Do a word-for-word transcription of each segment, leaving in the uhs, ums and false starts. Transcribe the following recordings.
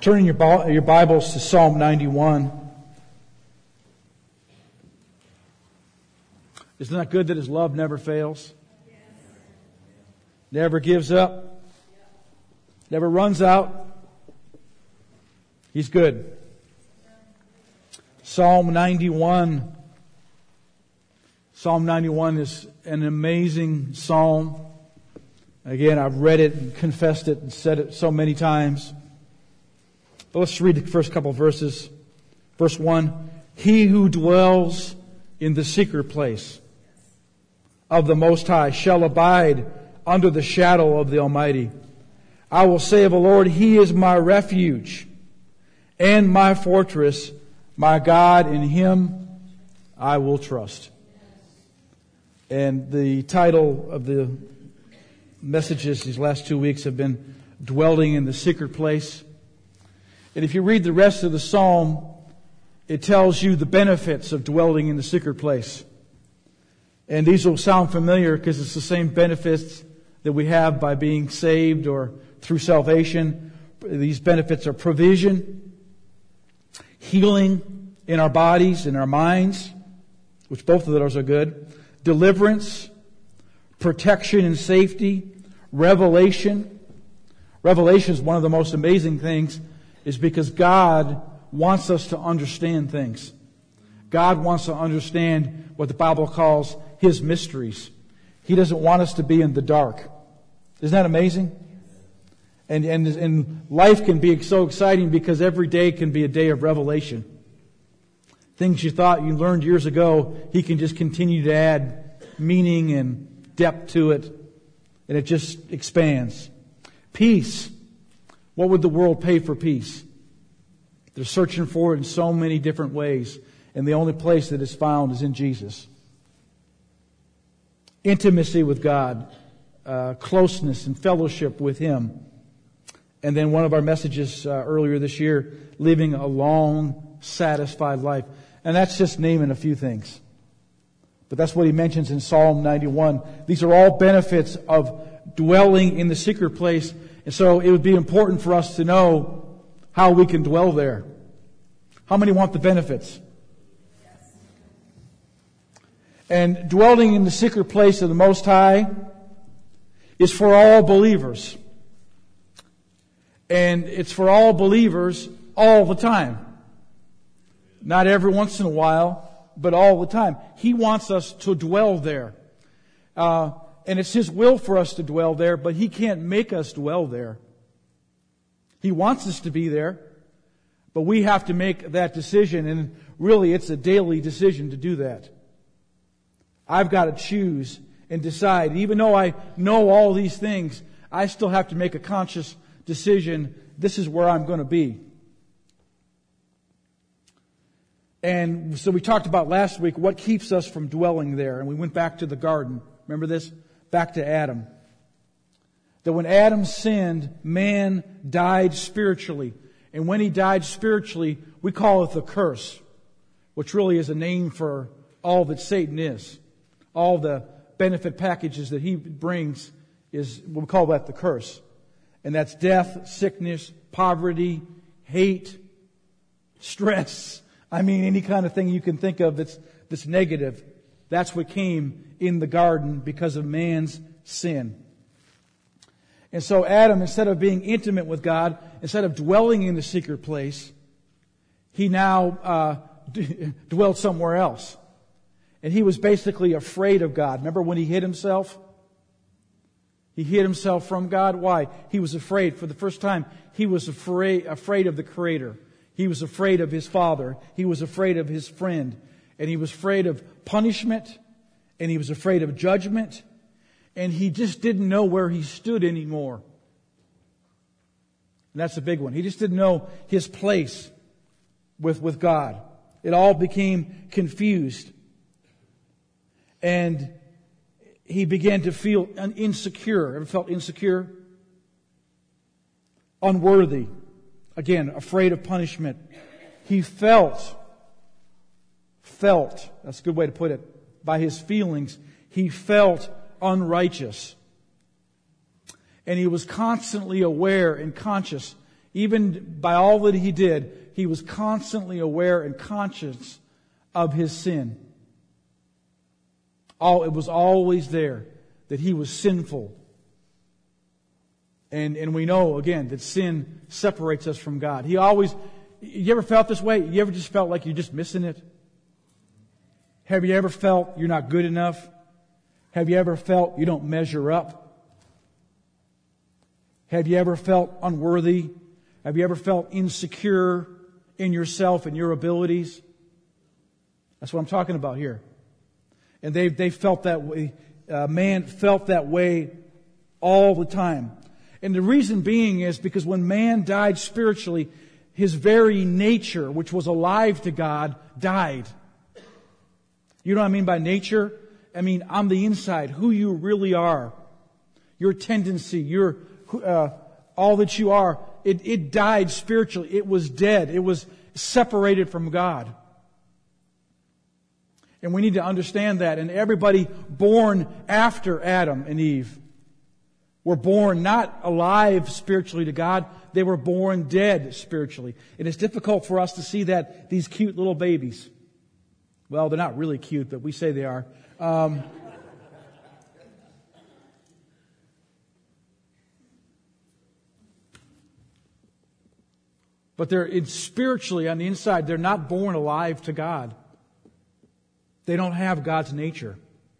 Turning your, your Bibles to Psalm ninety-one. Isn't that good that His love never fails? Never gives up. Never runs out. He's good. Psalm ninety-one. Psalm ninety-one is an amazing psalm. Again, I've read it and confessed it and said it so many times. But let's read the first couple of verses. Verse one, He who dwells in the secret place of the Most High shall abide under the shadow of the Almighty. I will say of the Lord, He is my refuge and my fortress, my God, in Him I will trust. And the title of the messages these last two weeks have been Dwelling in the Secret Place. And if you read the rest of the psalm, it tells you the benefits of dwelling in the secret place. And these will sound familiar because it's the same benefits that we have by being saved or through salvation. These benefits are provision, healing in our bodies, in our minds, which both of those are good, deliverance, protection and safety, revelation. Revelation is one of the most amazing things, is because God wants us to understand things. God wants to understand what the Bible calls His mysteries. He doesn't want us to be in the dark. Isn't that amazing? And, and, and life can be so exciting because every day can be a day of revelation. Things you thought you learned years ago, He can just continue to add meaning and depth to it. And it just expands. Peace. What would the world pay for peace? They're searching for it in so many different ways. And the only place that is found is in Jesus. Intimacy with God. Uh, closeness and fellowship with Him. And then one of our messages uh, earlier this year, living a long, satisfied life. And that's just naming a few things. But that's what he mentions in Psalm ninety-one. These are all benefits of dwelling in the secret place. And so it would be important for us to know how we can dwell there. How many want the benefits? Yes. And dwelling in the secret place of the Most High is for all believers. And it's for all believers all the time. Not every once in a while, but all the time. He wants us to dwell there. Uh, and it's His will for us to dwell there, but He can't make us dwell there. He wants us to be there, but we have to make that decision, and really it's a daily decision to do that. I've got to choose and decide. Even though I know all these things, I still have to make a conscious decision. This is where I'm going to be. And so we talked about last week what keeps us from dwelling there. And we went back to the garden. Remember this? Back to Adam. That when Adam sinned, man died spiritually. And when he died spiritually, we call it the curse, which really is a name for all that Satan is. All the benefit packages that he brings is, we call that the curse. And that's death, sickness, poverty, hate, stress. I mean, any kind of thing you can think of that's, that's negative. That's what came in the garden because of man's sin. And so Adam, instead of being intimate with God, instead of dwelling in the secret place, he now uh, d- dwelled somewhere else. And he was basically afraid of God. Remember when he hid himself? He hid himself from God. Why? He was afraid. For the first time, he was afraid, afraid of the Creator. He was afraid of his father. He was afraid of his friend. And he was afraid of punishment. And he was afraid of judgment. And he just didn't know where he stood anymore. And that's a big one. He just didn't know his place with, with God. It all became confused. And he began to feel insecure. Ever felt insecure? Unworthy. Again, afraid of punishment. He felt, felt, that's a good way to put it, by his feelings, he felt unrighteous. And he was constantly aware and conscious even by all that he did, he was constantly aware and conscious of his sin. All, it was always there that he was sinful. And, and we know, again, that sin separates us from God. He always, you ever felt this way? You ever just felt like you're just missing it? Have you ever felt you're not good enough? Have you ever felt you don't measure up? Have you ever felt unworthy? Have you ever felt insecure in yourself and your abilities? That's what I'm talking about here. And they they felt that way. Uh, man felt that way all the time. And the reason being is because when man died spiritually, his very nature, which was alive to God, died. You know what I mean by nature? I mean, on the inside, who you really are. Your tendency, your uh, all that you are, it, it died spiritually. It was dead. It was separated from God. And we need to understand that. And everybody born after Adam and Eve were born not alive spiritually to God. They were born dead spiritually. And it's difficult for us to see that these cute little babies. Well, they're not really cute, but we say they are. Um, but they're it's spiritually on the inside. They're not born alive to God. They don't have God's nature.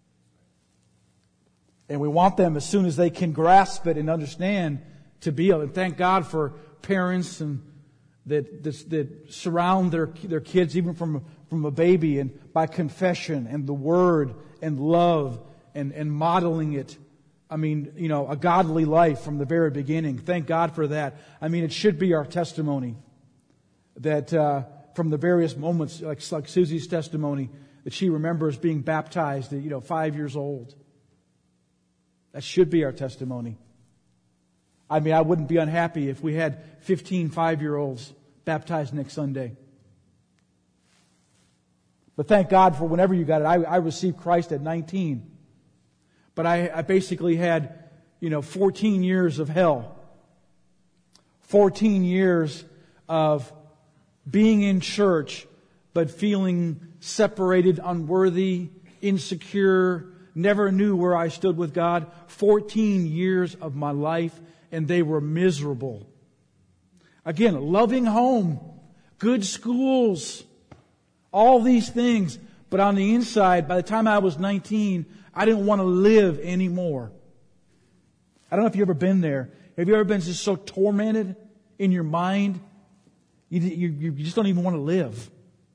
And we want them, as soon as they can grasp it and understand, to be able. And thank God for parents and that that, that surround their their kids even from from a baby, and by confession and the Word and love and and modeling it. I mean, you know, a godly life from the very beginning. Thank God for that. I mean, it should be our testimony that uh, from the various moments, like like Susie's testimony, that she remembers being baptized at, you know, five years old. That should be our testimony. I mean, I wouldn't be unhappy if we had fifteen five-year-olds baptized next Sunday. But thank God for whenever you got it. I, I received Christ at nineteen. But I, I basically had, you know, fourteen years of hell. fourteen years of being in church, but feeling separated, unworthy, insecure, never knew where I stood with God. fourteen years of my life, and they were miserable. Again, loving home, good schools, all these things. But on the inside, by the time I was nineteen, I didn't want to live anymore. I don't know if you've ever been there. Have you ever been just so tormented in your mind? You, you, you just don't even want to live.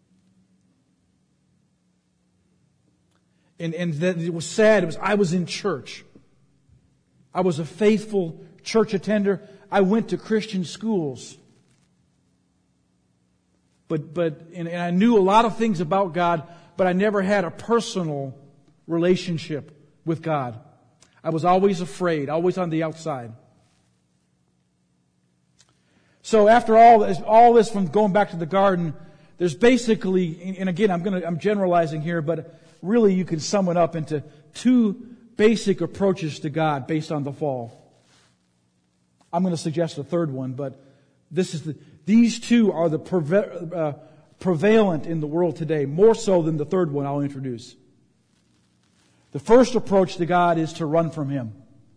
And, and that it was sad. It was, I was in church. I was a faithful church attender. I went to Christian schools. But, but, and, and I knew a lot of things about God, but I never had a personal relationship with God. I was always afraid, always on the outside. So after all this, all this from going back to the garden, there's basically, and again, I'm going to, I'm generalizing here, but really you can sum it up into two basic approaches to God based on the fall. I'm going to suggest a third one, but this is the, these two are the preve- uh, prevalent in the world today, more so than the third one I'll introduce. The first approach to God is to run from Him.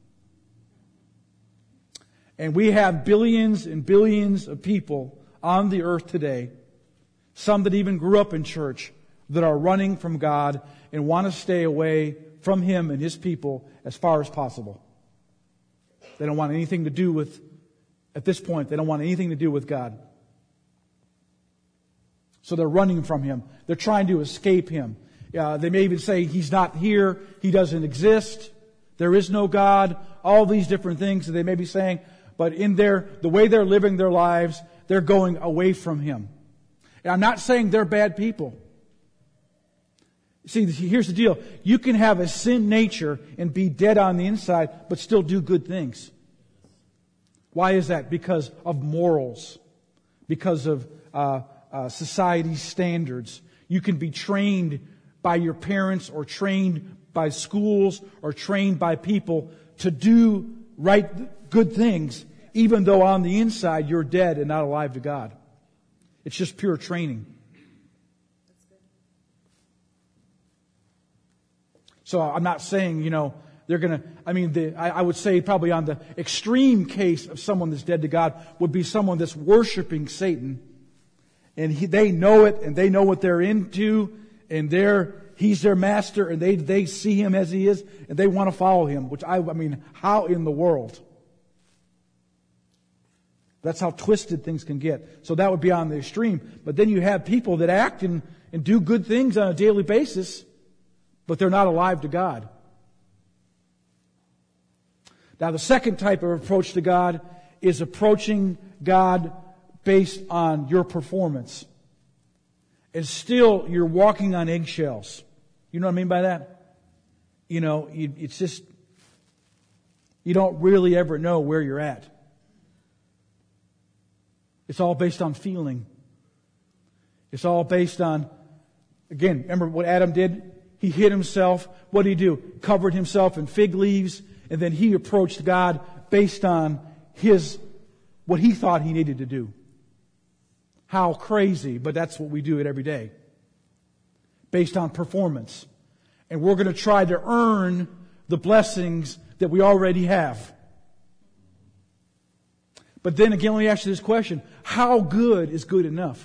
And we have billions and billions of people on the earth today, some that even grew up in church, that are running from God and want to stay away from Him and His people as far as possible. They don't want anything to do with, at this point, they don't want anything to do with God. So they're running from Him. They're trying to escape Him. Uh, they may even say He's not here, He doesn't exist, there is no God, all these different things that they may be saying. But in their, the way they're living their lives, they're going away from Him. And I'm not saying they're bad people. See, here's the deal. You can have a sin nature and be dead on the inside, but still do good things. Why is that? Because of morals. Because of uh, uh, society's standards. You can be trained by your parents or trained by schools or trained by people to do right, good things. even though on the inside you're dead and not alive to God. It's just pure training. So I'm not saying, you know, they're going to, I mean, the, I, I would say probably on the extreme case of someone that's dead to God would be someone that's worshiping Satan. And he, they know it, and they know what they're into, and they're, he's their master, and they, they see him as he is, and they want to follow him, which I, I mean, how in the world? That's how twisted things can get. So that would be on the extreme. But then you have people that act and, and do good things on a daily basis, but they're not alive to God. Now, the second type of approach to God is approaching God based on your performance. And still, you're walking on eggshells. You know what I mean by that? You know, you, it's just, you don't really ever know where you're at. It's all based on feeling. It's all based on, again, remember what Adam did? He hid himself. What did he do? Covered himself in fig leaves. And then he approached God based on his, what he thought he needed to do. How crazy, but that's what we do it every day. Based on performance. And we're going to try to earn the blessings that we already have. But then again, let me ask you this question. How good is good enough?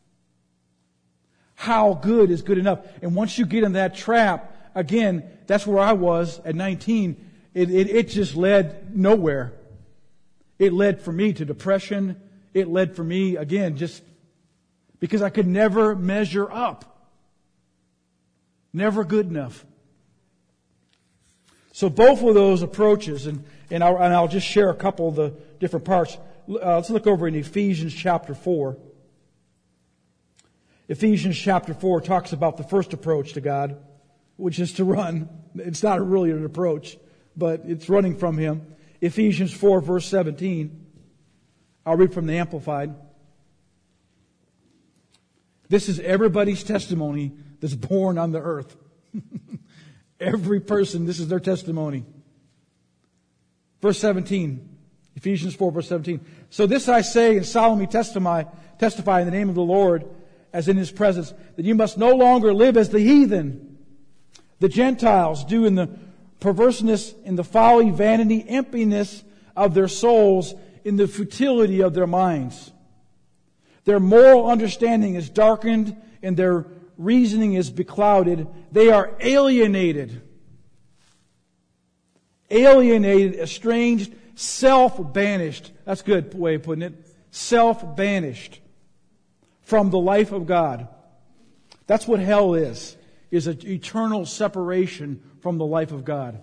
How good is good enough? And once you get in that trap, again, that's where I was at nineteen. It, it, it just led nowhere. It led for me to depression. It led for me, again, just because I could never measure up. Never good enough. So both of those approaches, and, and, I'll, and I'll just share a couple of the different parts. Uh, let's look over in Ephesians chapter four. Ephesians chapter four talks about the first approach to God, which is to run. It's not really an approach, but it's running from Him. Ephesians four verse seventeen. I'll read from the Amplified. This is everybody's testimony that's born on the earth. Every person, this is their testimony. Verse seventeen. Ephesians four verse seventeen. So this I say and solemnly testify, testify in the name of the Lord, as in His presence, that you must no longer live as the heathen, the Gentiles do in the perverseness, in the folly, vanity, emptiness of their souls, in the futility of their minds. Their moral understanding is darkened and their reasoning is beclouded. They are alienated. Alienated, estranged, self-banished. That's a good way of putting it. Self-banished from the life of God. That's what hell is, is an eternal separation from the life of God.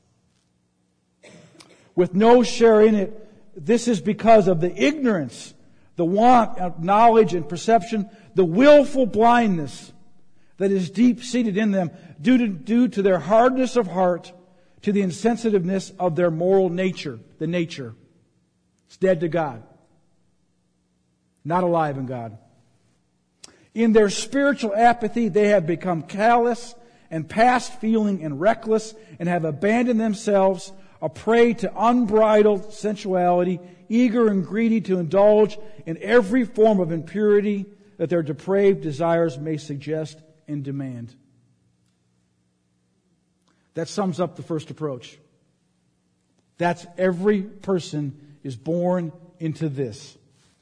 With no share in it, this is because of the ignorance, the want of knowledge and perception, the willful blindness that is deep-seated in them due to, due to their hardness of heart, to the insensitiveness of their moral nature, the nature. It's dead to God. Not alive in God. In their spiritual apathy, they have become callous and past feeling and reckless and have abandoned themselves, a prey to unbridled sensuality, eager and greedy to indulge in every form of impurity that their depraved desires may suggest and demand. That sums up the first approach. That's every person is born into this.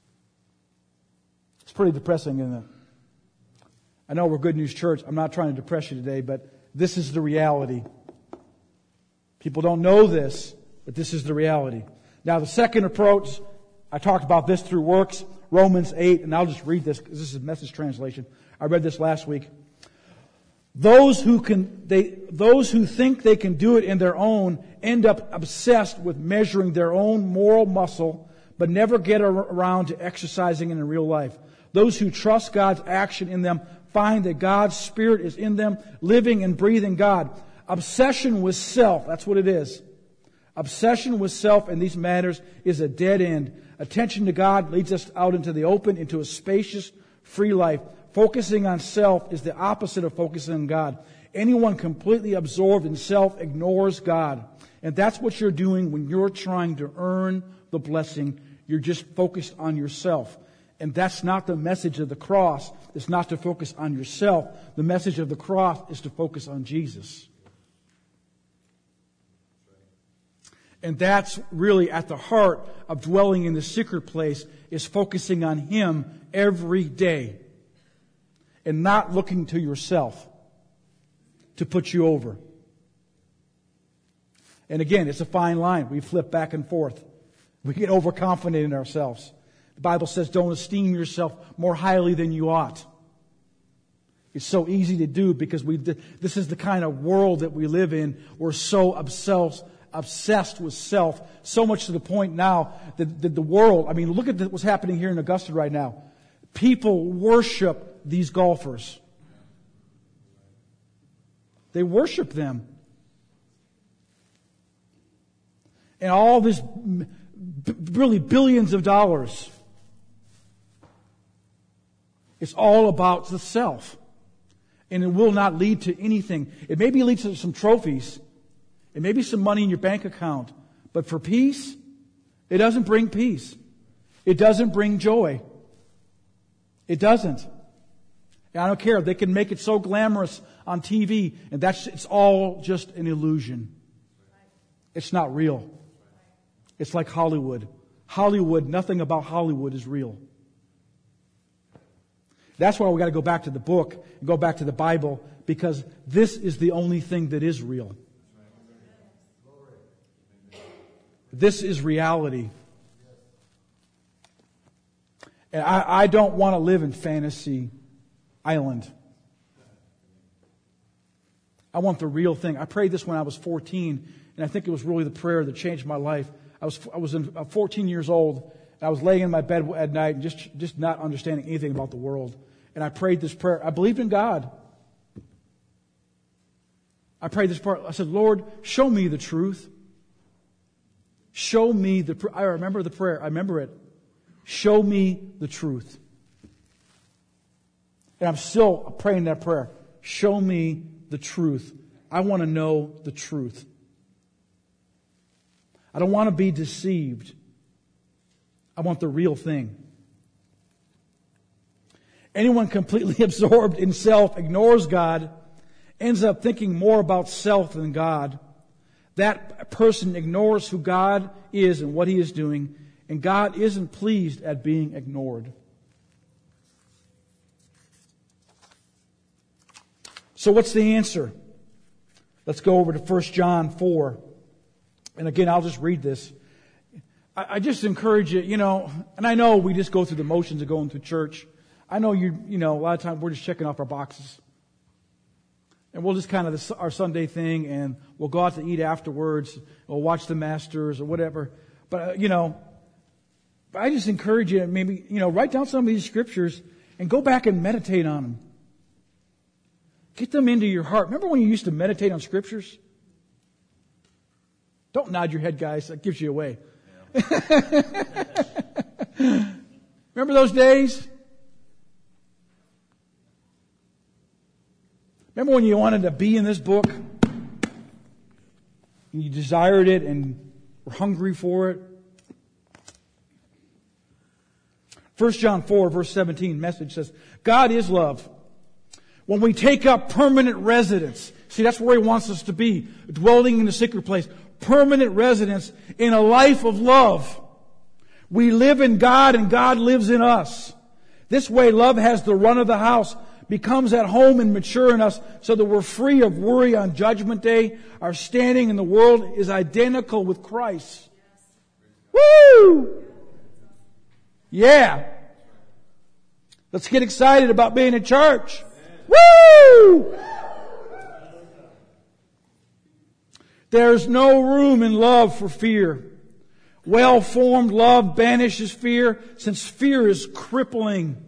It's pretty depressing, isn't it? I know we're Good News Church. I'm not trying to depress you today, but this is the reality. People don't know this, but this is the reality. Now, the second approach, I talked about this through works, Romans eight, and I'll just read this because this is a Message translation. I read this last week. Those who can, they, those who think they can do it in their own end up obsessed with measuring their own moral muscle, but never get around to exercising it in real life. Those who trust God's action in them find that God's Spirit is in them, living and breathing God. Obsession with self, that's what it is. Obsession with self in these matters is a dead end. Attention to God leads us out into the open, into a spacious, free life. Focusing on self is the opposite of focusing on God. Anyone completely absorbed in self ignores God. And that's what you're doing when you're trying to earn the blessing. You're just focused on yourself. And that's not the message of the cross. It's not to focus on yourself. The message of the cross is to focus on Jesus. And that's really at the heart of dwelling in the secret place, is focusing on Him every day. And not looking to yourself to put you over. And again, it's a fine line. We flip back and forth. We get overconfident in ourselves. The Bible says, don't esteem yourself more highly than you ought. It's so easy to do because we. This is the kind of world that we live in. We're so obsessed, obsessed with self, so much to the point now that, that the world, I mean, look at what's happening here in Augusta right now. People worship these golfers. They worship them. And all this, really billions of dollars. It's all about the self. And it will not lead to anything. It maybe leads to some trophies. It may be some money in your bank account. But for peace, it doesn't bring peace. It doesn't bring joy. It doesn't. And I don't care. They can make it so glamorous on T V. And that's, it's all just an illusion. It's not real. It's like Hollywood. Hollywood, nothing about Hollywood is real. That's why we got to go back to the book and go back to the Bible, because this is the only thing that is real. This is reality. And I, I don't want to live in fantasy island. I want the real thing. I prayed this when I was fourteen, and I think it was really the prayer that changed my life. I was I was in, uh, fourteen years old, and I was laying in my bed at night and just, just not understanding anything about the world. And I prayed this prayer. I believed in God. I prayed this prayer. I said, Lord, show me the truth. Show me the truth. I remember the prayer. I remember it. Show me the truth. And I'm still praying that prayer. Show me the truth. I want to know the truth. I don't want to be deceived. I want the real thing. Anyone completely absorbed in self ignores God, ends up thinking more about self than God. That person ignores who God is and what He is doing, and God isn't pleased at being ignored. So what's the answer? Let's go over to First John four. And again, I'll just read this. I, I just encourage you, you know, and I know we just go through the motions of going to church. I know you, you know, a lot of times we're just checking off our boxes. And we'll just kind of, this, our Sunday thing, and we'll go out to eat afterwards. We'll watch the Masters or whatever. But, uh, you know, I just encourage you, maybe, you know, write down some of these scriptures and go back and meditate on them. Get them into your heart. Remember when you used to meditate on scriptures? Don't nod your head, guys. That gives you away. Yeah. Remember those days? Remember when you wanted to be in this book? And you desired it and were hungry for it? First John four, verse seventeen, message says, God is love. When we take up permanent residence, see, that's where He wants us to be, dwelling in the secret place. Permanent residence in a life of love. We live in God and God lives in us. This way, love has the run of the house, becomes at home and mature in us, so that we're free of worry on Judgment Day. Our standing in the world is identical with Christ. Woo! Yeah. Let's get excited about being in church. Woo! There's no room in love for fear. Well-formed love banishes fear, since fear is crippling.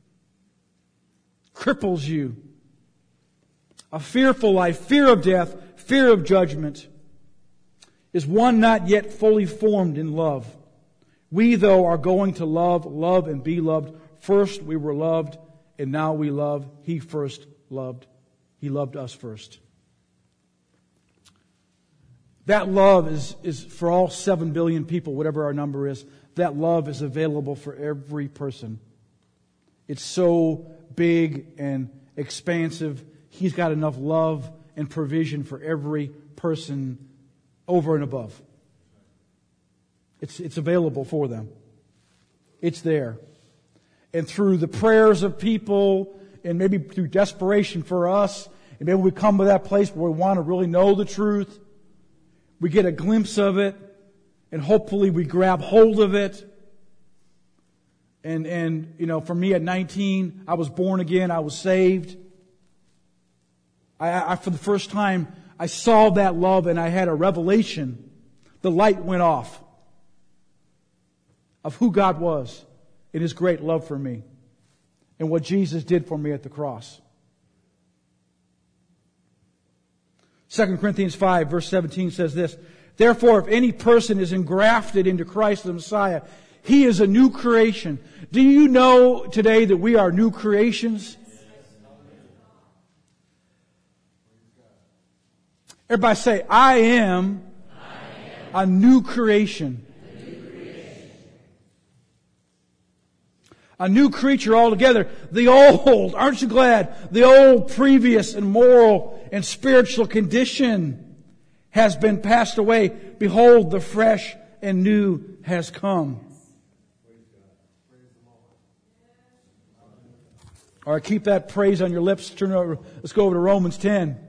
Cripples you. A fearful life, fear of death, fear of judgment, is one not yet fully formed in love. We, though, are going to love, love and be loved. First we were loved, and now we love. He first loved. He loved us first. That love is, is for all seven billion people, whatever our number is. That love is available for every person. It's so big and expansive. He's got enough love and provision for every person over and above. It's, it's available for them. It's there. And through the prayers of people, and maybe through desperation for us, and maybe we come to that place where we want to really know the truth, we get a glimpse of it, and hopefully we grab hold of it. And, and, you know, for me at nineteen, I was born again, I was saved. I, I, for the first time, I saw that love and I had a revelation. The light went off of who God was in His great love for me and what Jesus did for me at the cross. Second Corinthians five verse seventeen says this, "Therefore, if any person is engrafted into Christ the Messiah, he is a new creation." Do you know today that we are new creations? Everybody say, I am, I am a new creation. A new creation. A new creature altogether. The old, aren't you glad? The old previous and moral and spiritual condition has been passed away. Behold, the fresh and new has come. All right, keep that praise on your lips. Turn over. Let's go over to Romans ten.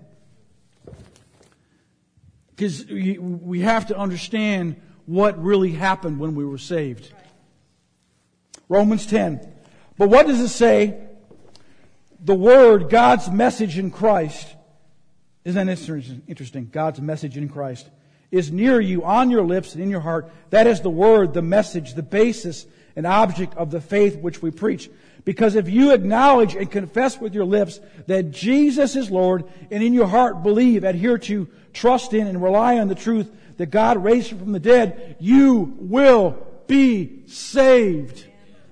Because we have to understand what really happened when we were saved. Romans ten. But what does it say? The Word, God's message in Christ. Isn't that interesting? God's message in Christ is near you, on your lips and in your heart. That is the Word, the message, the basis and object of the faith which we preach. Because if you acknowledge and confess with your lips that Jesus is Lord, and in your heart believe, adhere to, trust in, and rely on the truth that God raised Him from the dead, you will be saved.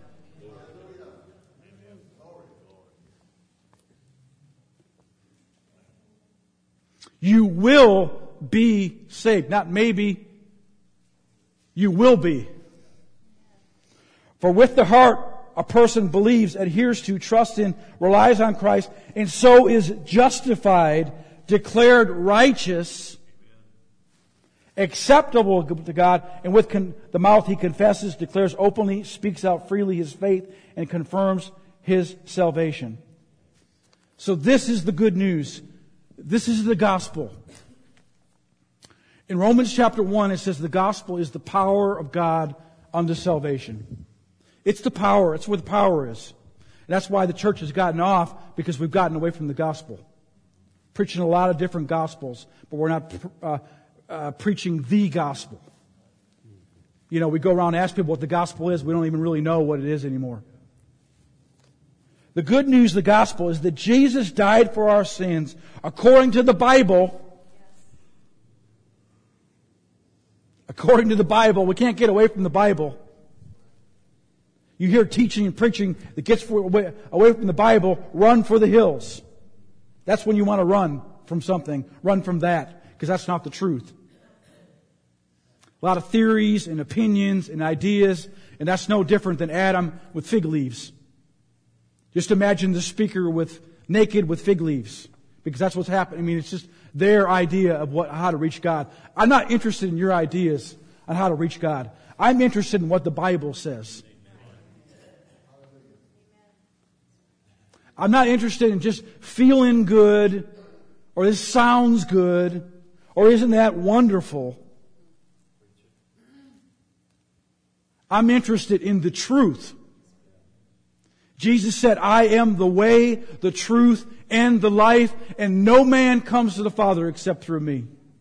You will be saved. Not maybe. You will be. For with the heart a person believes, adheres to, trusts in, relies on Christ, and so is justified, declared righteous, acceptable to God, and with con- the mouth he confesses, declares openly, speaks out freely his faith, and confirms his salvation. So this is the good news. This is the gospel. In Romans chapter one, it says the gospel is the power of God unto salvation. It's the power. It's where the power is. And that's why the church has gotten off, because we've gotten away from the gospel. Preaching a lot of different gospels, but we're not uh, uh, preaching the gospel. You know, we go around and ask people what the gospel is. We don't even really know what it is anymore. The good news of the gospel is that Jesus died for our sins according to the Bible. According to the Bible. We can't get away from the Bible. You hear teaching and preaching that gets away, away from the Bible, run for the hills. That's when you want to run from something. Run from that, because that's not the truth. A lot of theories and opinions and ideas, and that's no different than Adam with fig leaves. Just imagine the speaker with naked with fig leaves, because that's what's happening. I mean, it's just their idea of what how to reach God. I'm not interested in your ideas on how to reach God. I'm interested in what the Bible says. I'm not interested in just feeling good, or this sounds good, or isn't that wonderful. I'm interested in the truth. Jesus said, I am the way, the truth, and the life, and no man comes to the Father except through me.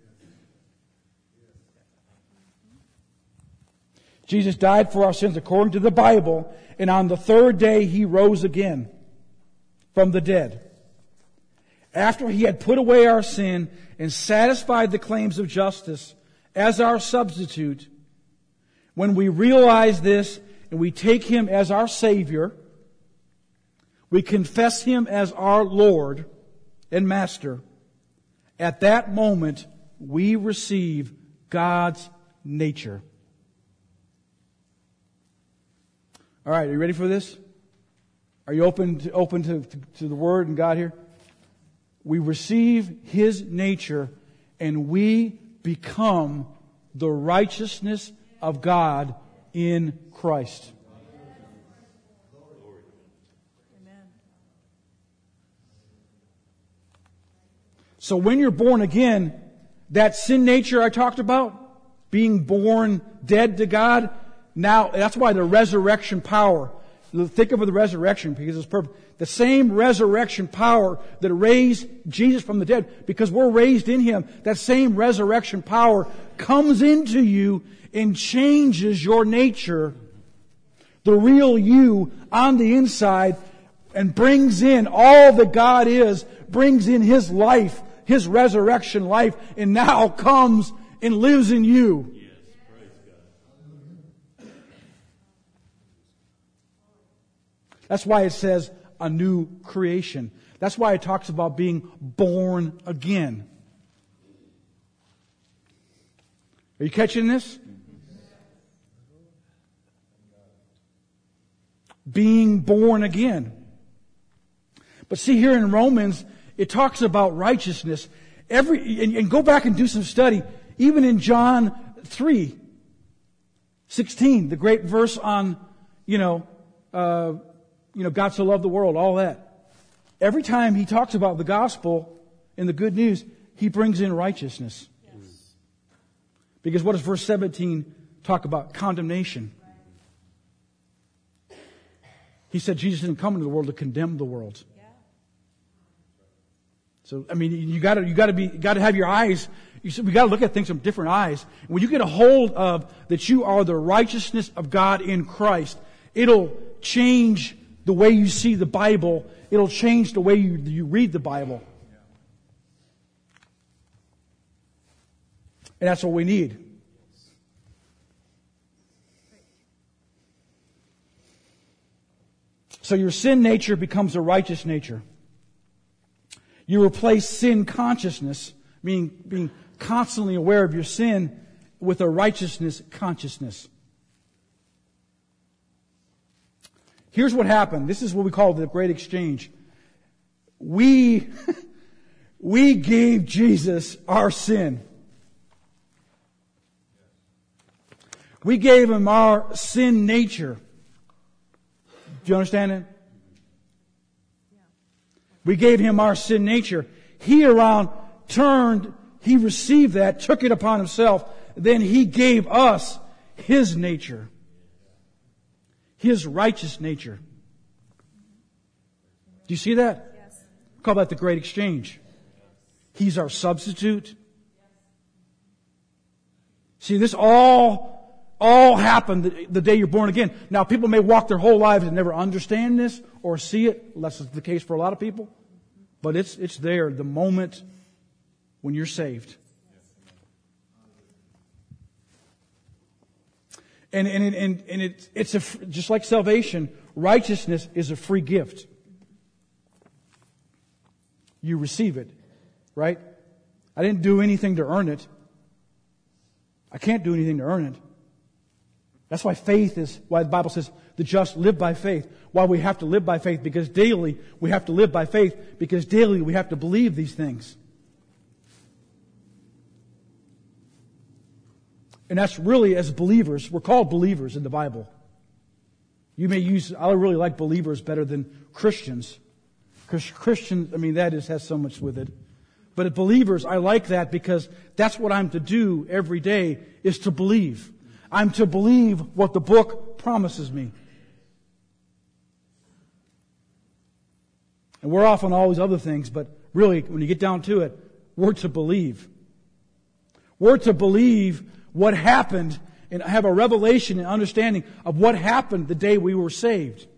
Jesus died for our sins according to the Bible, and on the third day He rose again from the dead. After He had put away our sin and satisfied the claims of justice as our substitute, when we realize this and we take Him as our Savior, we confess Him as our Lord and Master, at that moment we receive God's nature. All right, are you ready for this? Are you open to, open to, to, to the Word and God here? We receive His nature and we become the righteousness of God in Christ. So when you're born again, that sin nature I talked about, being born dead to God, now that's why the resurrection power, think of the resurrection because it's perfect. The same resurrection power that raised Jesus from the dead, because we're raised in Him, that same resurrection power comes into you and changes your nature, the real you on the inside, and brings in all that God is, brings in His life, His resurrection life, and now comes and lives in you. Yes, praise God. That's why it says a new creation. That's why it talks about being born again. Are you catching this? Being born again. But see, here in Romans, it talks about righteousness. Every and, and go back and do some study. Even in John three sixteen, the great verse on, you know, uh, you know, God so loved the world, all that. Every time he talks about the gospel and the good news, he brings in righteousness. Yes. Because what does verse seventeen talk about? Condemnation. He said Jesus didn't come into the world to condemn the world. Yeah. So I mean, you got to you got to be you got to have your eyes. You, we got to look at things from different eyes. And when you get a hold of that, you are the righteousness of God in Christ. It'll change the way you see the Bible. It'll change the way you, you read the Bible. And that's what we need. So your sin nature becomes a righteous nature. You replace sin consciousness, meaning being constantly aware of your sin, with a righteousness consciousness. Here's what happened. This is what we call the great exchange. We, we gave Jesus our sin. We gave Him our sin nature. Do you understand it? We gave Him our sin nature. He around turned, He received that, took it upon Himself. Then He gave us His nature. His righteous nature. Do you see that? Yes. We call that the great exchange. He's our substitute. See, this all All happened the, the day you're born again. Now, people may walk their whole lives and never understand this or see it, unless it's the case for a lot of people. But it's it's there the moment when you're saved. And and and and it, it's a just like salvation, righteousness is a free gift. You receive it, right? I didn't do anything to earn it. I can't do anything to earn it. That's why faith is, why the Bible says the just live by faith. Why we have to live by faith, because daily we have to live by faith, because daily we have to believe these things. And that's really, as believers, we're called believers in the Bible. You may use, I really like believers better than Christians. Because Christians, I mean, that is, has so much with it. But believers, I like that because that's what I'm to do every day, is to believe. I'm to believe what the book promises me. And we're off on all these other things, but really, when you get down to it, we're to believe. We're to believe what happened and have a revelation and understanding of what happened the day we were saved.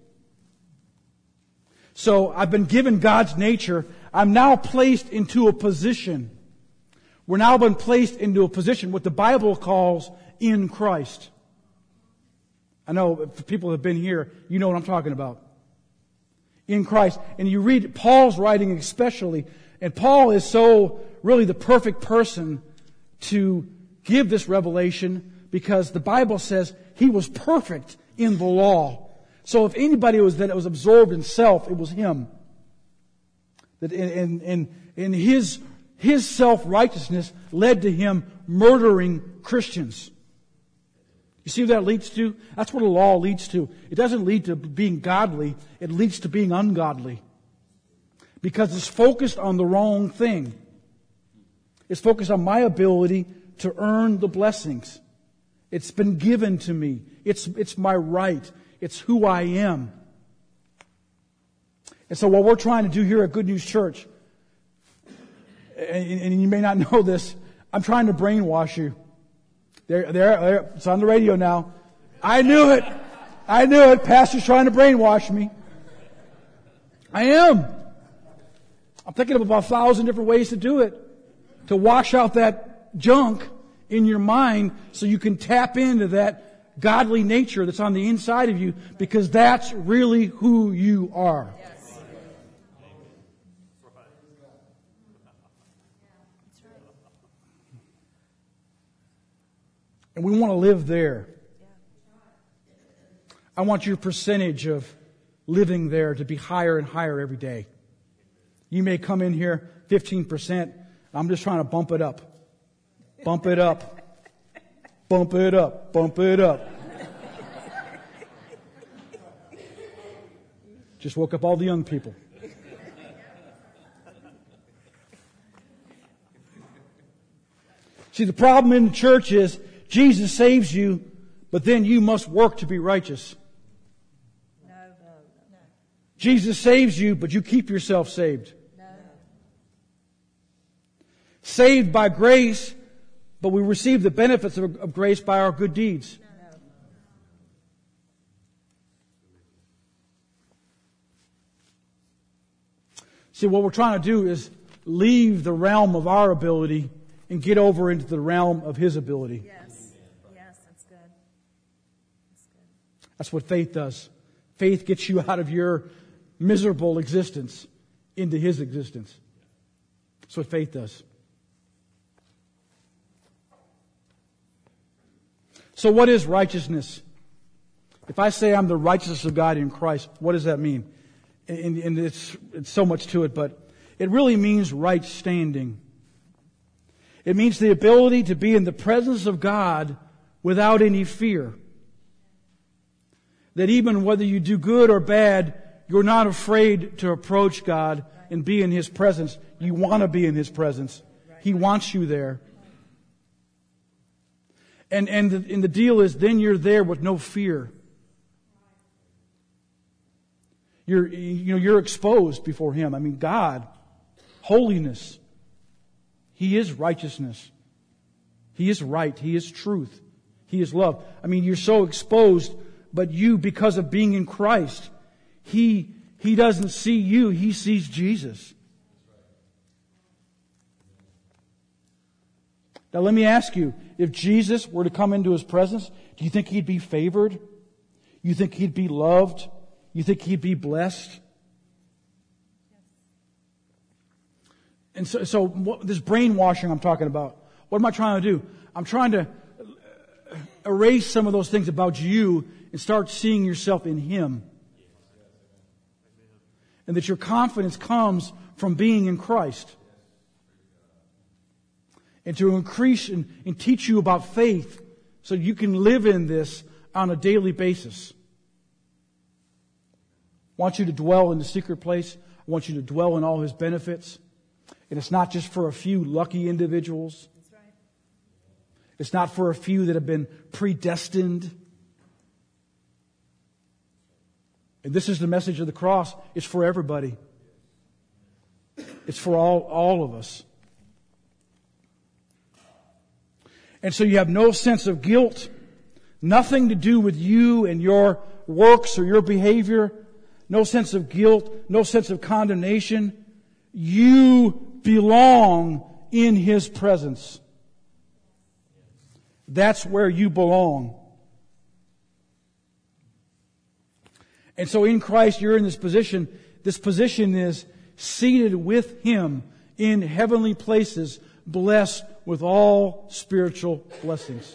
So I've been given God's nature. I'm now placed into a position. We're now been placed into a position, what the Bible calls in Christ. I know if people have been here, you know what I'm talking about. In Christ. And you read Paul's writing especially, and Paul is so really the perfect person to give this revelation because the Bible says He was perfect in the law. So if anybody was that was absorbed in self, it was Him. That in in in His His self-righteousness led to Him murdering Christians. You see what that leads to? That's what a law leads to. It doesn't lead to being godly. It leads to being ungodly. Because it's focused on the wrong thing. It's focused on my ability to earn the blessings. It's been given to me. It's, it's my right. It's who I am. And so what we're trying to do here at Good News Church, and, and you may not know this, I'm trying to brainwash you. There, there, there, it's on the radio now. I knew it. I knew it. Pastor's trying to brainwash me. I am. I'm thinking of about a thousand different ways to do it. To wash out that junk in your mind so you can tap into that godly nature that's on the inside of you, because that's really who you are. Yes. And we want to live there. I want your percentage of living there to be higher and higher every day. You may come in here fifteen percent. I'm just trying to bump it up. Bump it up. Bump it up. Bump it up. Just woke up all the young people. See, the problem in the church is Jesus saves you, but then you must work to be righteous. No, no, no. Jesus saves you, but you keep yourself saved. No. Saved by grace, but we receive the benefits of, of grace by our good deeds. No. See, what we're trying to do is leave the realm of our ability and get over into the realm of His ability. Yes. Yes, that's good. That's good. That's what faith does. Faith gets you out of your miserable existence into His existence. That's what faith does. So what is righteousness? If I say I'm the righteousness of God in Christ, what does that mean? And, and it's, it's so much to it, but it really means right standing. It means the ability to be in the presence of God without any fear. That even whether you do good or bad, you're not afraid to approach God and be in His presence. You want to be in His presence. He wants you there. And, and, the, and the deal is then you're there with no fear. You're, you know, you're exposed before Him. I mean, God, holiness. He is righteousness. He is right. He is truth. He is love. I mean, you're so exposed, but you, because of being in Christ, He, He doesn't see you. He sees Jesus. Now let me ask you, if Jesus were to come into His presence, do you think He'd be favored? You think He'd be loved? You think He'd be blessed? And so, so what, this brainwashing I'm talking about, what am I trying to do? I'm trying to erase some of those things about you and start seeing yourself in Him. And that your confidence comes from being in Christ. And to increase and, and teach you about faith so you can live in this on a daily basis. I want you to dwell in the secret place. I want you to dwell in all His benefits. And it's not just for a few lucky individuals. That's right. It's not for a few that have been predestined. And this is the message of the cross. It's for everybody. It's for all, all of us. And so you have no sense of guilt, nothing to do with you and your works or your behavior, no sense of guilt, no sense of condemnation. You belong in His presence. That's where you belong. And so in Christ, you're in this position. This position is seated with Him in heavenly places, blessed with all spiritual blessings.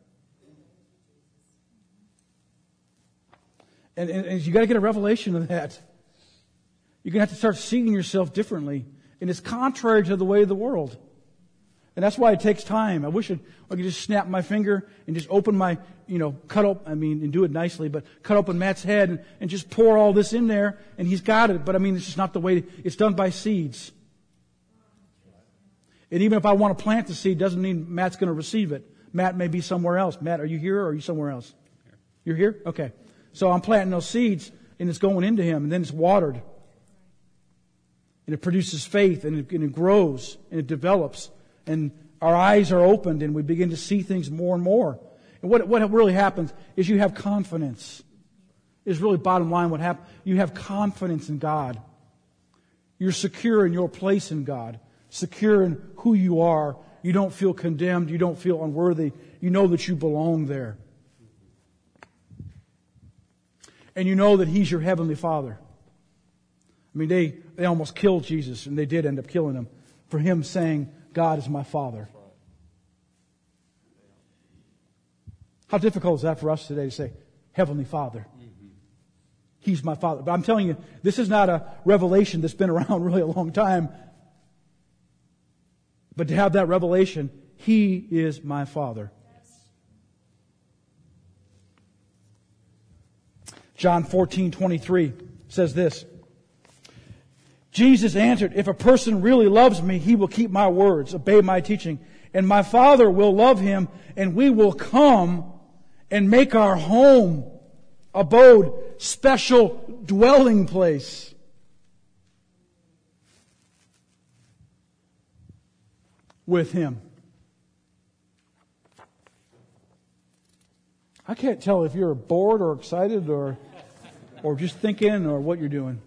And, and, and you got to get a revelation of that. You're going to have to start seeing yourself differently. And it's contrary to the way of the world. And that's why it takes time. I wish it, I could just snap my finger and just open my, you know, cut up, I mean, and do it nicely, but cut open Matt's head and, and just pour all this in there and he's got it. But I mean, it's just not the way, it's done by seeds. And even if I want to plant the seed, doesn't mean Matt's going to receive it. Matt may be somewhere else. Matt, are you here or are you somewhere else? You're here? Okay. So I'm planting those seeds and it's going into him and then it's watered. And it produces faith and it, and it grows and it develops. And our eyes are opened and we begin to see things more and more. And what, what really happens is you have confidence. Is really bottom line what happens. You have confidence in God. You're secure in your place in God. Secure in who you are. You don't feel condemned. You don't feel unworthy. You know that you belong there. And you know that He's your Heavenly Father. I mean, they, they almost killed Jesus, and they did end up killing Him for Him saying, God is my Father. How difficult is that for us today to say, Heavenly Father? He's my Father. But I'm telling you, this is not a revelation that's been around really a long time. But to have that revelation, He is my Father. John fourteen twenty-three says this. Jesus answered, if a person really loves me, he will keep my words, obey my teaching. And my Father will love him, and we will come and make our home, abode, special dwelling place. With Him. I can't tell if you're bored or excited or, or just thinking or what you're doing.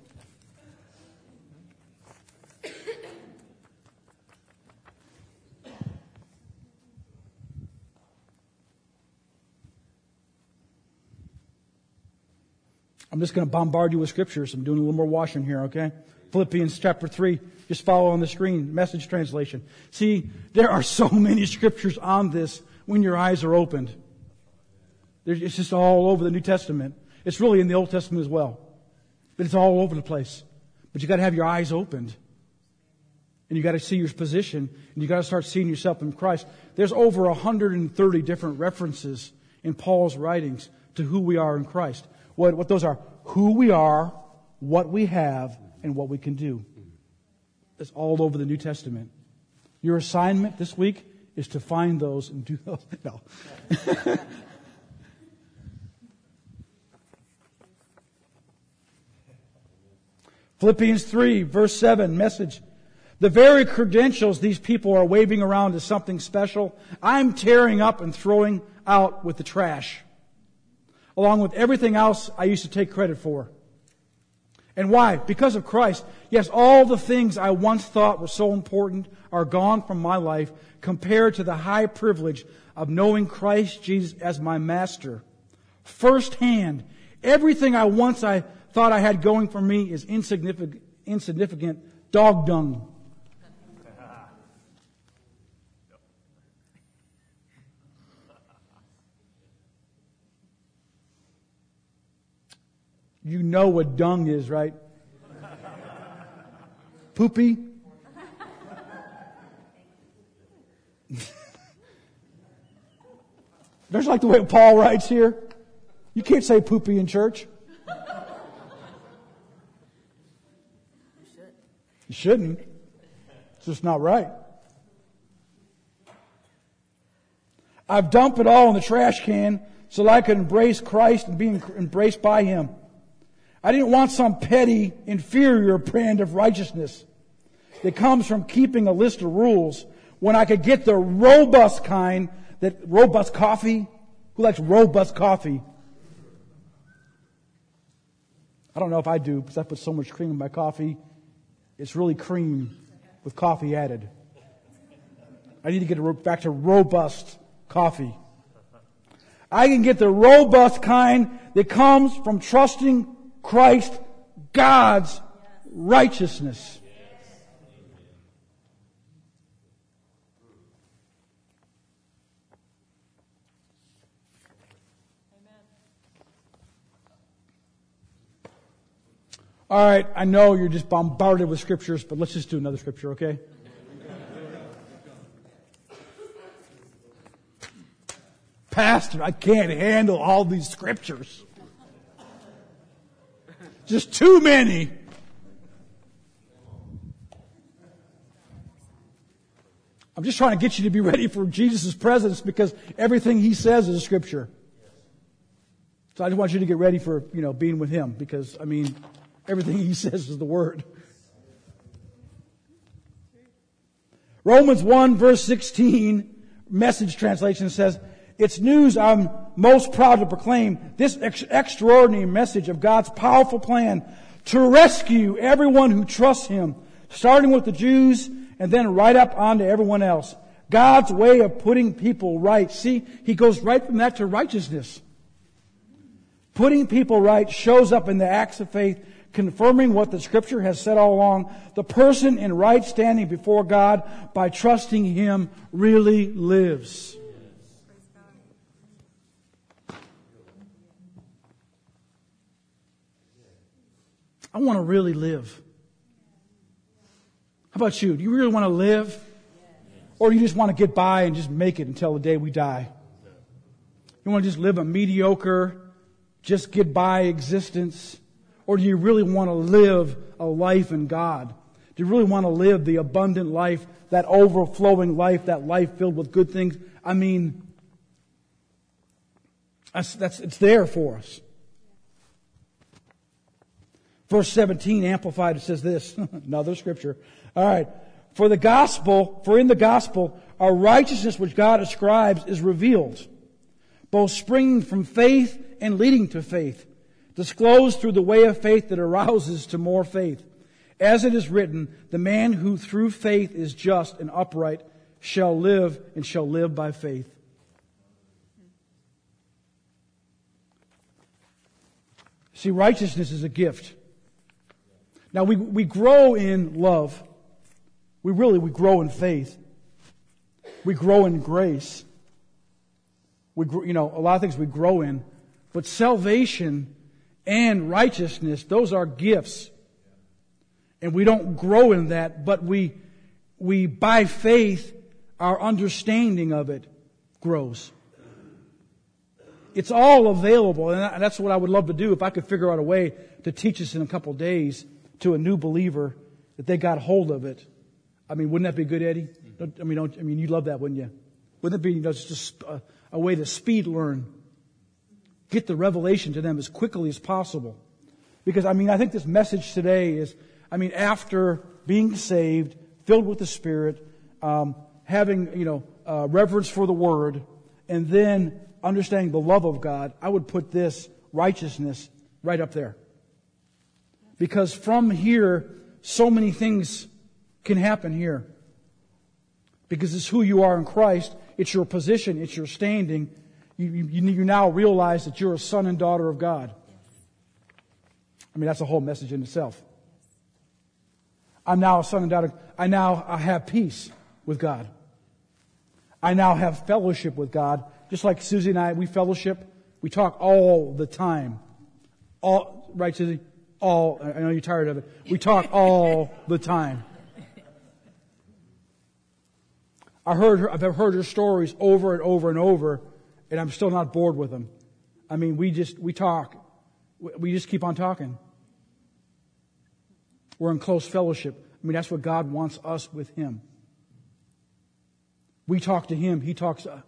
I'm just going to bombard you with scriptures. I'm doing a little more washing here, okay? Philippians chapter three. Just follow on the screen. Message translation. See, there are so many scriptures on this when your eyes are opened. It's just all over the New Testament. It's really in the Old Testament as well. But it's all over the place. But you got to have your eyes opened. And you got to see your position. And you got to start seeing yourself in Christ. There's over one hundred thirty different references in Paul's writings to who we are in Christ. What, what those are, who we are, what we have, and what we can do. It's all over the New Testament. Your assignment this week is to find those and do those. No. Philippians three, verse seven, message. The very credentials these people are waving around as something special, I'm tearing up and throwing out with the trash. Along with everything else I used to take credit for. And why? Because of Christ. Yes, all the things I once thought were so important are gone from my life compared to the high privilege of knowing Christ Jesus as my master. Firsthand, everything I once I thought I had going for me is insignificant, insignificant dog dung. You know what dung is, right? Poopy. There's like the way Paul writes here. You can't say poopy in church. You shouldn't. It's just not right. I've dumped it all in the trash can so that I could embrace Christ and be embraced by Him. I didn't want some petty, inferior brand of righteousness that comes from keeping a list of rules when I could get the robust kind, that robust coffee. Who likes robust coffee? I don't know if I do because I put so much cream in my coffee. It's really cream with coffee added. I need to get back to robust coffee. I can get the robust kind that comes from trusting Christ, God's righteousness. All right, I know you're just bombarded with scriptures, but let's just do another scripture, okay? Pastor, I can't handle all these scriptures. Just too many. I'm just trying to get you to be ready for Jesus' presence because everything He says is a scripture. So I just want you to get ready for, you know, being with Him because, I mean, everything He says is the Word. Romans one verse sixteen, Message translation says, "It's news I'm most proud to proclaim, this ex- extraordinary message of God's powerful plan to rescue everyone who trusts Him, starting with the Jews and then right up onto everyone else. God's way of putting people right." See, He goes right from that to righteousness. Putting people right shows up in the acts of faith, confirming what the Scripture has said all along. The person in right standing before God by trusting Him really lives. I want to really live. How about you? Do you really want to live? Or do you just want to get by and just make it until the day we die? You want to just live a mediocre, just get by existence? Or do you really want to live a life in God? Do you really want to live the abundant life, that overflowing life, that life filled with good things? I mean, that's, that's it's there for us. Verse seventeen, Amplified, it says this, another scripture. All right. For the gospel, for in the gospel, our righteousness which God ascribes is revealed, both springing from faith and leading to faith, disclosed through the way of faith that arouses to more faith. As it is written, the man who through faith is just and upright shall live and shall live by faith. See, righteousness is a gift. Now we, we grow in love. We really, we grow in faith. We grow in grace. We, grow, you know, a lot of things we grow in. But salvation and righteousness, those are gifts. And we don't grow in that, but we, we, by faith, our understanding of it grows. It's all available, and that's what I would love to do if I could figure out a way to teach us in a couple days to a new believer that they got hold of it. I mean, wouldn't that be good, Eddie? Don't, I mean, don't, I mean, you'd love that, wouldn't you? Wouldn't it be, you know, just a, a way to speed learn, get the revelation to them as quickly as possible? Because I mean, I think this message today is, I mean, after being saved, filled with the Spirit, um, having you know uh, reverence for the Word, and then understanding the love of God, I would put this righteousness right up there. Because from here, so many things can happen here. Because it's who you are in Christ. It's your position. It's your standing. You, you, you now realize that you're a son and daughter of God. I mean, that's a whole message in itself. I'm now a son and daughter. I now I have peace with God. I now have fellowship with God. Just like Susie and I, we fellowship. We talk all the time. All, right, Susie? All, I know you're tired of it. We talk all the time. I heard her, I've heard her stories over and over and over, and I'm still not bored with them. I mean, we just, we talk. We just keep on talking. We're in close fellowship. I mean, that's what God wants us with Him. We talk to Him. He talks to us.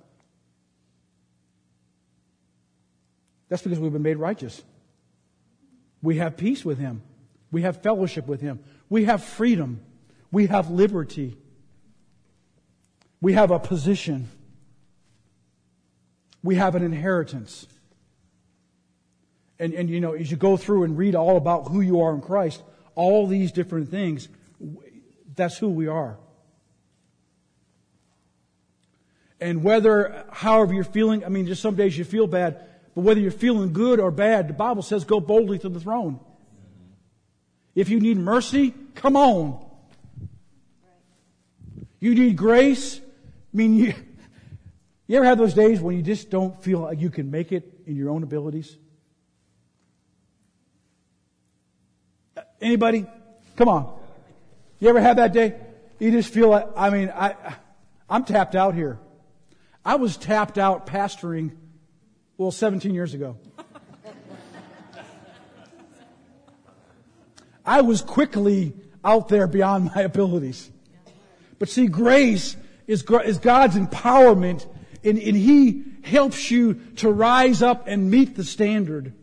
That's because we've been made righteous. We have peace with Him. We have fellowship with Him. We have freedom. We have liberty. We have a position. We have an inheritance. And, and you know, as you go through and read all about who you are in Christ, all these different things, that's who we are. And whether, however you're feeling, I mean, just some days you feel bad, but whether you're feeling good or bad, the Bible says go boldly to the throne. If you need mercy, come on. You need grace. I mean, you, you ever have those days when you just don't feel like you can make it in your own abilities? Anybody? Come on. You ever had that day? You just feel like, I mean, I, I'm tapped out here. I was tapped out pastoring, well, seventeen years ago. I was quickly out there beyond my abilities. But see, grace is, is God's empowerment, and, and He helps you to rise up and meet the standard.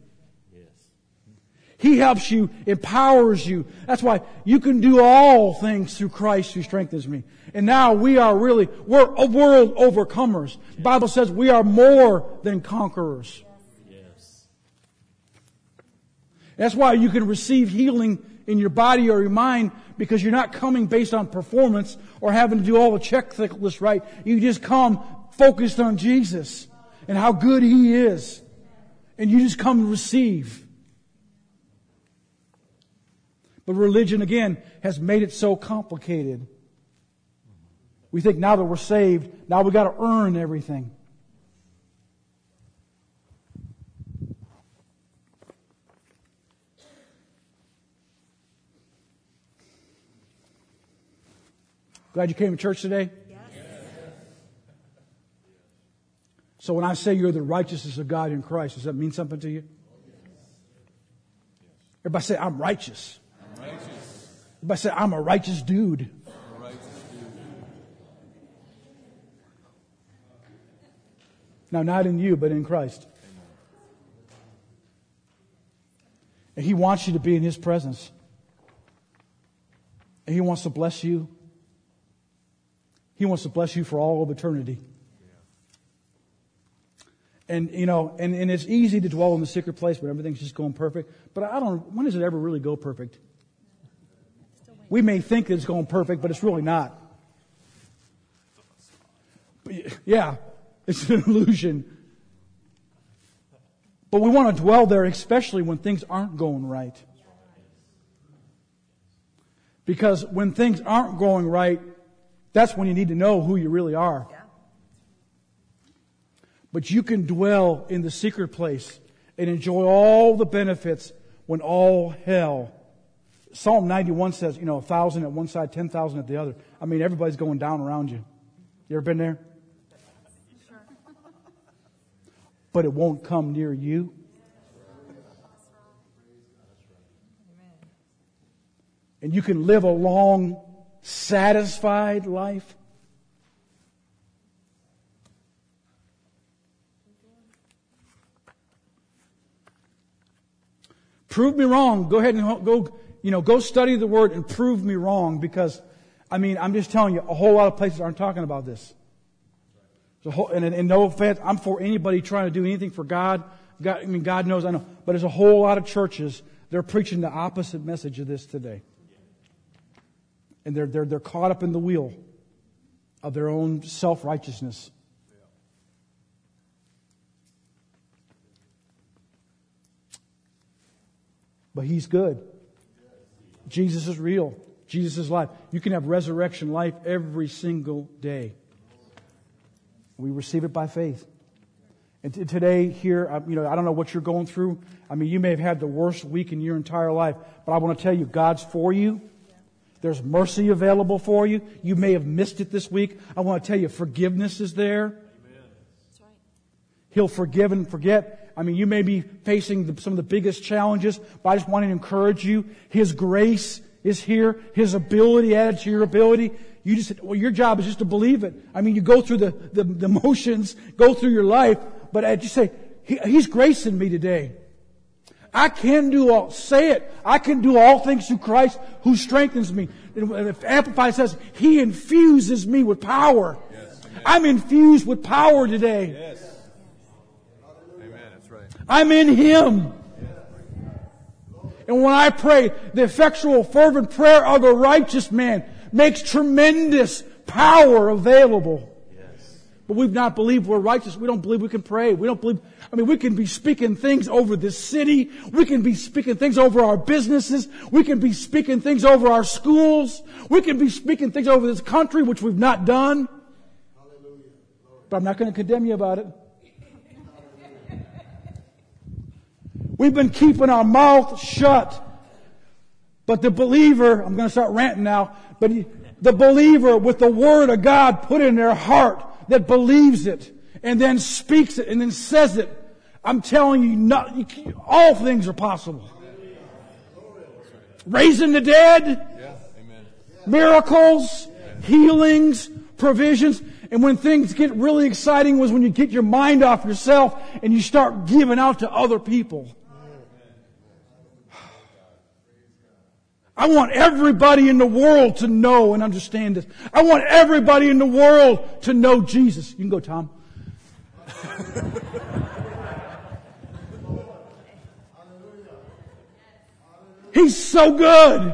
He helps you, empowers you. That's why you can do all things through Christ who strengthens me. And now we are really, we're world overcomers. The Bible says we are more than conquerors. Yes. That's why you can receive healing in your body or your mind, because you're not coming based on performance or having to do all the checklists right. You just come focused on Jesus and how good He is. And you just come and receive. But religion, again, has made it so complicated. We think now that we're saved, now we've got to earn everything. Glad you came to church today? Yes. So when I say you're the righteousness of God in Christ, does that mean something to you? Everybody say, I'm righteous. I'm righteous. Everybody say, I'm a righteous dude. I'm a righteous dude. Now, not in you, but in Christ. And He wants you to be in His presence. And He wants to bless you. He wants to bless you for all of eternity. And, you know, and, and it's easy to dwell in the secret place when everything's just going perfect. But I don't, when does it ever really go perfect? We may think that it's going perfect, but it's really not. But yeah, it's an illusion. But we want to dwell there, especially when things aren't going right. Because when things aren't going right, that's when you need to know who you really are. Yeah. But you can dwell in the secret place and enjoy all the benefits when all hell. Psalm ninety-one says, you know, a thousand at one side, ten thousand at the other. I mean, everybody's going down around you. You ever been there? Sure. But it won't come near you. Amen. And you can live a long, satisfied life. Prove me wrong. Go ahead and go, you know, go study the Word and prove me wrong, because, I mean, I'm just telling you, a whole lot of places aren't talking about this. There's a whole, and, and no offense, I'm for anybody trying to do anything for God. God. I mean, God knows, I know. But there's a whole lot of churches, they're preaching the opposite message of this today. And they're, they're, they're caught up in the wheel of their own self-righteousness. But He's good. Jesus is real. Jesus is life. You can have resurrection life every single day. We receive it by faith. And t- today here, you know, I don't know what you're going through. I mean, you may have had the worst week in your entire life, but I want to tell you, God's for you. There's mercy available for you. You may have missed it this week. I want to tell you, forgiveness is there. Amen. That's right. He'll forgive and forget. I mean, you may be facing the, some of the biggest challenges, but I just want to encourage you. His grace is here. His ability added to your ability. You just, well, your job is just to believe it. I mean, you go through the, the, the motions, go through your life, but I just say, he, He's gracing me today. I can do all, say it, I can do all things through Christ who strengthens me. And Amplified says, He infuses me with power. Yes. I'm infused with power today. Yes. Amen. That's right. I'm in Him. And when I pray, the effectual fervent prayer of a righteous man makes tremendous power available. But we've not believed we're righteous. We don't believe we can pray. We don't believe, I mean, we can be speaking things over this city. We can be speaking things over our businesses. We can be speaking things over our schools. We can be speaking things over this country, which we've not done. But I'm not going to condemn you about it. We've been keeping our mouth shut. But the believer, I'm going to start ranting now, but the believer with the Word of God put in their heart that believes it and then speaks it and then says it, I'm telling you, not, all things are possible. Raising the dead, Yeah. Amen. miracles, healings, provisions. And when things get really exciting was when you get your mind off yourself and you start giving out to other people. I want everybody in the world to know and understand this. I want everybody in the world to know Jesus. You can go, Tom. He's so good.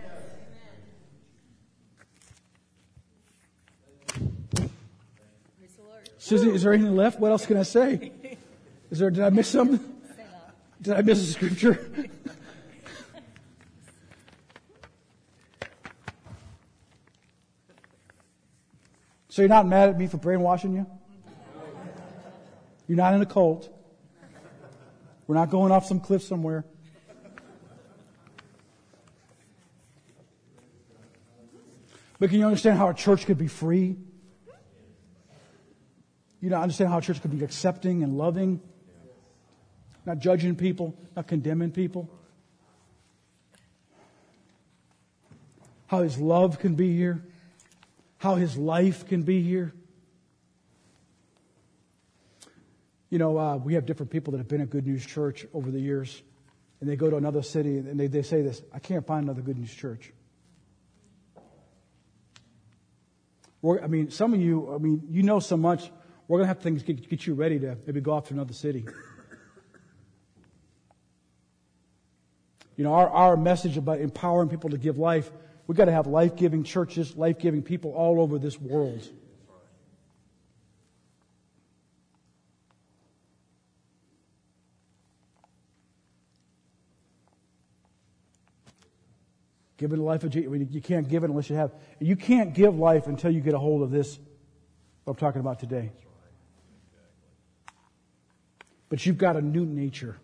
Susie, is there anything left? What else can I say? Is there? Did I miss something? Did I miss a scripture? So you're not mad at me for brainwashing you? You're not in a cult. We're not going off some cliff somewhere. But can you understand how a church could be free? You know, understand how a church could be accepting and loving, not judging people, not condemning people. How His love can be here. How His life can be here. You know, uh, we have different people that have been at Good News Church over the years. And they go to another city and they, they say this, I can't find another Good News Church. We're, I mean, some of you, I mean, you know so much. We're going to have things get, get you ready to maybe go off to another city. You know, our, our message about empowering people to give life, we've got to have life-giving churches, life-giving people all over this world. Giving life of Jesus, I mean, you can't give it unless you have. You can't give life until you get a hold of this, what I'm talking about today. But you've got a new nature.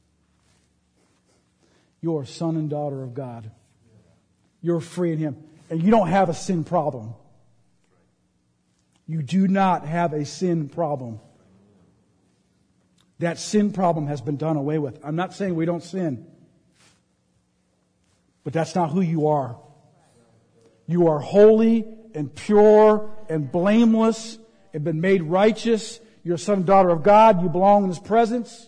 You're a son and daughter of God. You're free in Him. And you don't have a sin problem. You do not have a sin problem. That sin problem has been done away with. I'm not saying we don't sin. But that's not who you are. You are holy and pure and blameless and been made righteous. You're a son and daughter of God. You belong in His presence.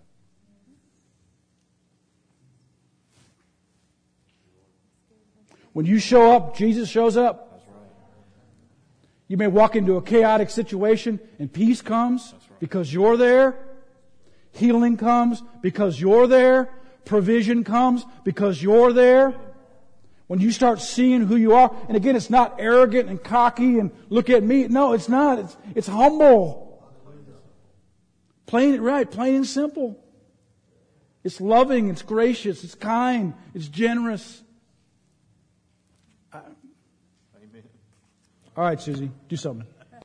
When you show up, Jesus shows up. You may walk into a chaotic situation and peace comes because you're there. Healing comes because you're there. Provision comes because you're there. When you start seeing who you are, and again, it's not arrogant and cocky and look at me. No, it's not. It's, it's humble. Plain and right, plain and simple. It's loving, it's gracious, it's kind, it's generous. All right, Susie, do something.